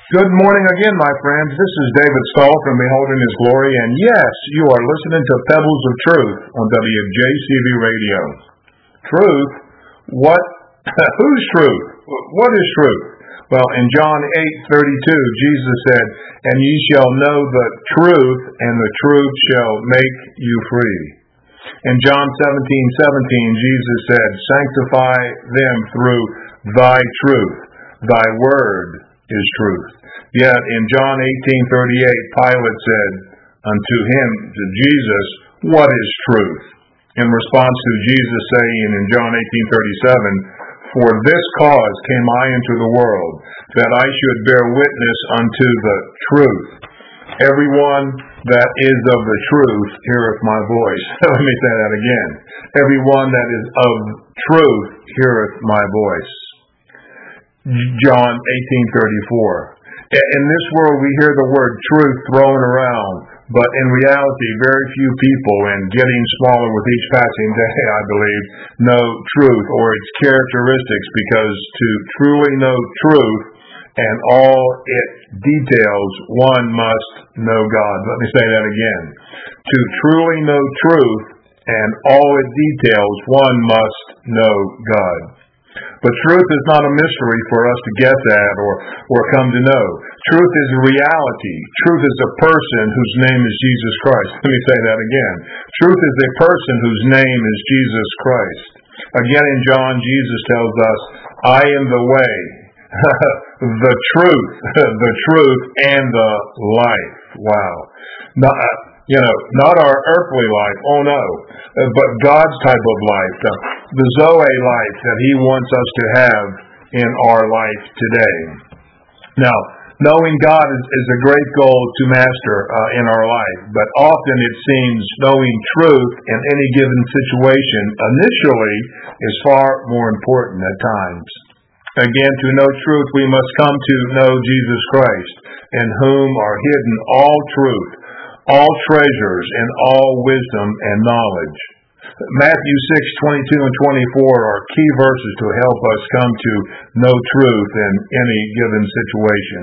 Good morning again, my friends. This is David Stahl from Beholding His Glory, and yes, you are listening to Pebbles of Truth on WJCV Radio. Truth? What? Whose truth? What is truth? Well, in John 8:32, Jesus said, "And ye shall know the truth, and the truth shall make you free." In John 17:17, Jesus said, "Sanctify them through thy truth. Thy word is truth." Yet in John 18:38, Pilate said unto him, to Jesus, "What is truth?" In response to Jesus saying in John 18:37, "For this cause came I into the world, that I should bear witness unto the truth. Everyone that is of the truth heareth my voice." Let me say that again. Everyone that is of truth heareth my voice. John 18:34. In this world we hear the word truth thrown around, but in reality very few people, and getting smaller with each passing day, I believe, know truth or its characteristics, because to truly know truth and all its details, one must know God. Let me say that again. To truly know truth and all its details, one must know God. But truth is not a mystery for us to guess at or come to know. Truth is a reality. Truth is a person whose name is Jesus Christ. Let me say that again. Truth is a person whose name is Jesus Christ. Again in John, Jesus tells us, "I am the way, the truth, and the life." Wow. Not our earthly life, oh no, but God's type of life, the Zoe life that He wants us to have in our life today. Now, knowing God is a great goal to master in our life, but often it seems knowing truth in any given situation initially is far more important at times. Again, to know truth, we must come to know Jesus Christ, in whom are hidden all truth, all treasures, and all wisdom and knowledge. Matthew 6:22 and 24 are key verses to help us come to know truth in any given situation.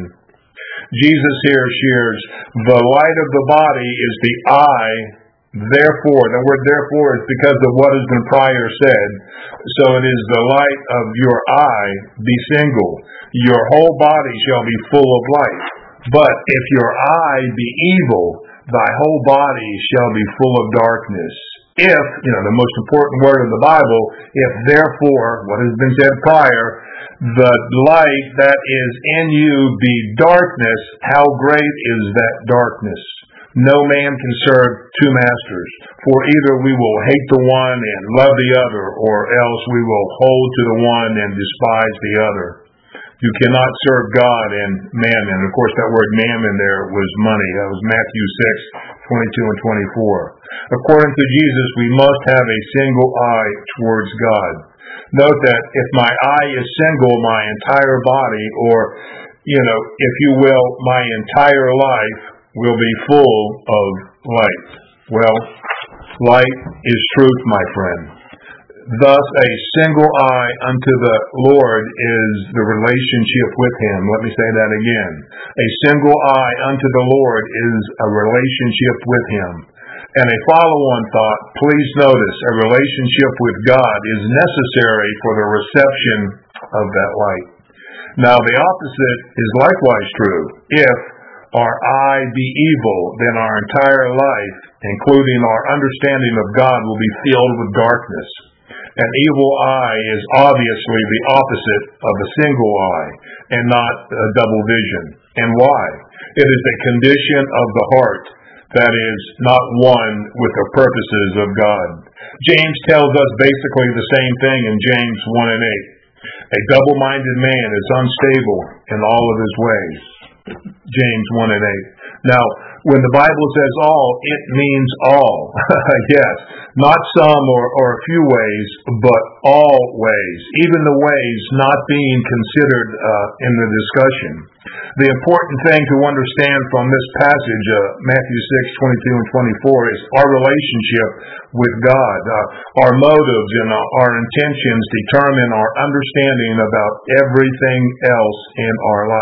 Jesus here shares, "The light of the body is the eye, therefore," the word therefore is because of what has been prior said, "so it is the light of your eye, be single. Your whole body shall be full of light. But if your eye be evil, thy whole body shall be full of darkness." If, the most important word in the Bible, if therefore, what has been said prior, the light that is in you be darkness, how great is that darkness? No man can serve two masters, for either we will hate the one and love the other, or else we will hold to the one and despise the other. You cannot serve God and mammon. Of course, that word mammon there was money. That was Matthew 6:22 and 24. According to Jesus, we must have a single eye towards God. Note that if my eye is single, my entire body, or, if you will, my entire life will be full of light. Well, light is truth, my friend. Thus, a single eye unto the Lord is the relationship with Him. Let me say that again. A single eye unto the Lord is a relationship with Him. And a follow-on thought, please notice, a relationship with God is necessary for the reception of that light. Now, the opposite is likewise true. If our eye be evil, then our entire life, including our understanding of God, will be filled with darkness. An evil eye is obviously the opposite of a single eye, and not a double vision. And why? It is a condition of the heart that is not one with the purposes of God. James tells us basically the same thing in James 1 and 8. A double-minded man is unstable in all of his ways. James 1 and 8. Now, when the Bible says all, it means all. Yes, not some or a few ways, but all ways, even the ways not being considered in the discussion. The important thing to understand from this passage, Matthew 6:22 and 24, is our relationship with God. Our motives and our intentions determine our understanding about everything else in our life.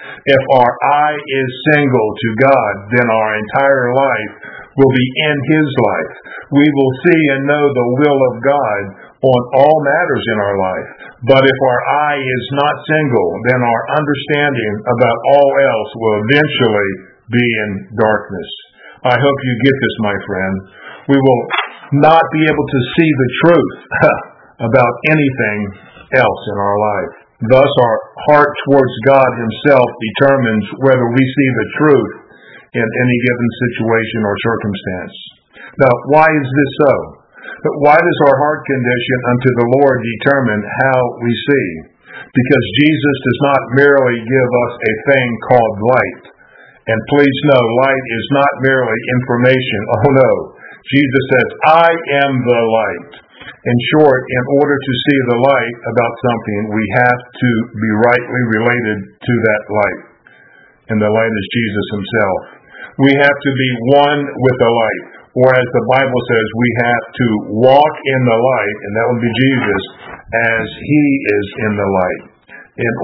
If our eye is single to God, then our entire life will be in His life. We will see and know the will of God on all matters in our life. But if our eye is not single, then our understanding about all else will eventually be in darkness. I hope you get this, my friend. We will not be able to see the truth about anything else in our life. Thus, our heart towards God Himself determines whether we see the truth in any given situation or circumstance. Now, why is this so? Why does our heart condition unto the Lord determine how we see? Because Jesus does not merely give us a thing called light. And please know, light is not merely information. Oh no. Jesus says, I am the light. In short, in order to see the light about something, we have to be rightly related to that light. And the light is Jesus Himself. We have to be one with the light. Or as the Bible says, we have to walk in the light, and that would be Jesus, as He is in the light, in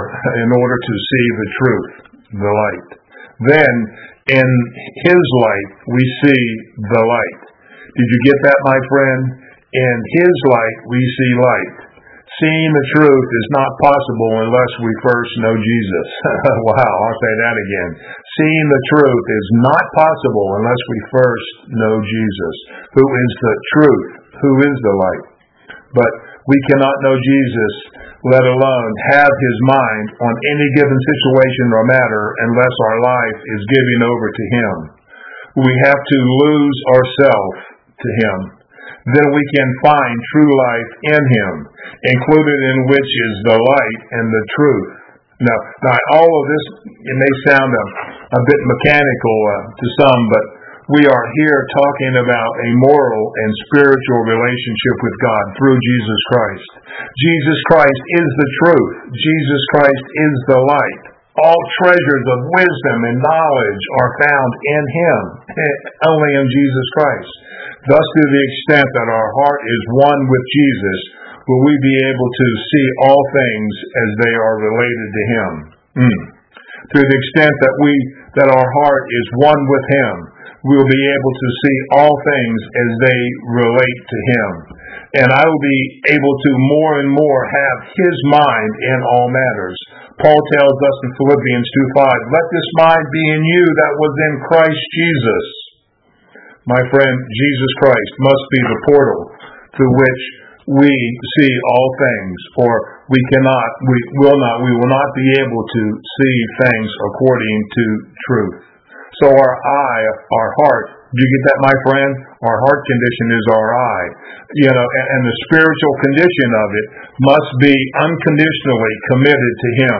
order to see the truth, the light. Then, in His light, we see the light. Did you get that, my friend? In His light, we see light. Seeing the truth is not possible unless we first know Jesus. Wow, I'll say that again. Seeing the truth is not possible unless we first know Jesus, who is the truth, who is the light. But we cannot know Jesus, let alone have His mind on any given situation or matter, unless our life is given over to Him. We have to lose ourselves to Him. Then we can find true life in Him, included in which is the light and the truth. Now all of this, it may sound a bit mechanical to some, but we are here talking about a moral and spiritual relationship with God through Jesus Christ. Jesus Christ is the truth. Jesus Christ is the light. All treasures of wisdom and knowledge are found in Him, only in Jesus Christ. Thus, to the extent that our heart is one with Jesus, will we be able to see all things as they are related to Him. To the extent that our heart is one with Him, we will be able to see all things as they relate to Him. And I will be able to more and more have His mind in all matters. Paul tells us in Philippians 2:5, let this mind be in you that was in Christ Jesus. My friend, Jesus Christ must be the portal through which we see all things, or we will not be able to see things according to truth. So our heart, do you get that, my friend? Our heart condition is our eye. And the spiritual condition of it must be unconditionally committed to Him.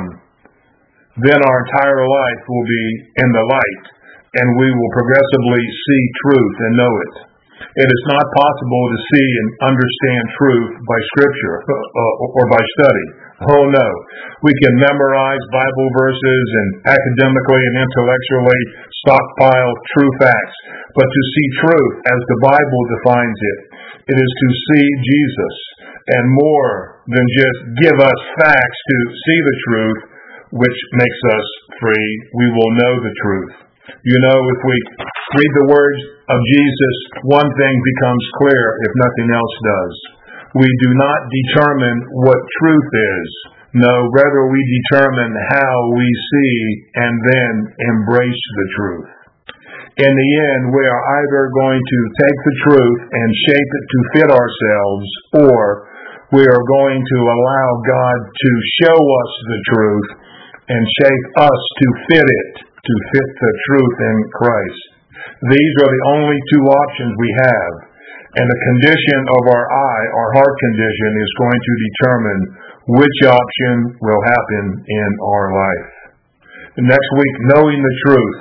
Then our entire life will be in the light, and we will progressively see truth and know it. It is not possible to see and understand truth by Scripture or by study. Oh no. We can memorize Bible verses and academically and intellectually stockpile true facts. But to see truth as the Bible defines it, it is to see Jesus. And more than just give us facts to see the truth, which makes us free, we will know the truth. If we read the words of Jesus, one thing becomes clear if nothing else does. We do not determine what truth is. No, rather we determine how we see and then embrace the truth. In the end, we are either going to take the truth and shape it to fit ourselves, or we are going to allow God to show us the truth and shape us to fit it, to fit the truth in Christ. These are the only two options we have. And the condition of our eye, our heart condition, is going to determine which option will happen in our life. Next week, knowing the truth.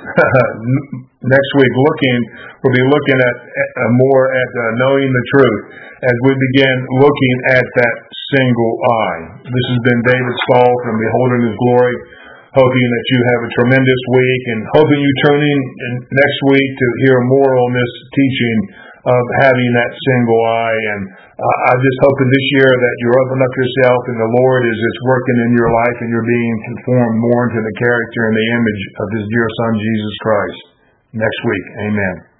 Next week, we'll be looking at more at knowing the truth as we begin looking at that single eye. This has been David Stahl from Beholding His Glory. Hoping that you have a tremendous week, and hoping you tune in next week to hear more on this teaching of having that single eye. And I just hope in this year that you open up yourself and the Lord is just working in your life and you're being conformed more into the character and the image of His dear Son, Jesus Christ. Next week. Amen.